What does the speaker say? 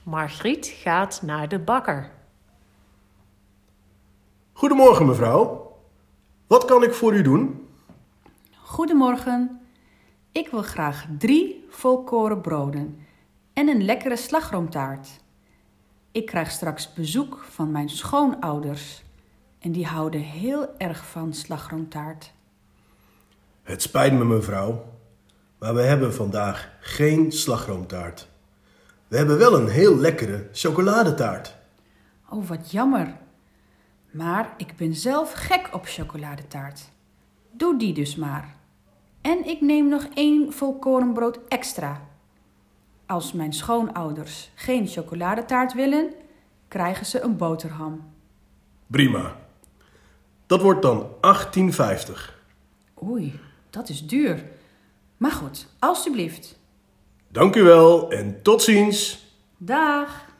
Margriet gaat naar de bakker. Goedemorgen, mevrouw. Wat kan ik voor u doen? Goedemorgen. Ik wil graag 3 volkoren broden en een lekkere slagroomtaart. Ik krijg straks bezoek van mijn schoonouders en die houden heel erg van slagroomtaart. Het spijt me, mevrouw, maar we hebben vandaag geen slagroomtaart. We hebben wel een heel lekkere chocoladetaart. Oh, wat jammer. Maar ik ben zelf gek op chocoladetaart. Doe die dus maar. En ik neem nog 1 volkorenbrood extra. Als mijn schoonouders geen chocoladetaart willen, krijgen ze een boterham. Prima. Dat wordt dan 18,50. Oei, dat is duur. Maar goed, alstublieft. Dank u wel en tot ziens. Dag.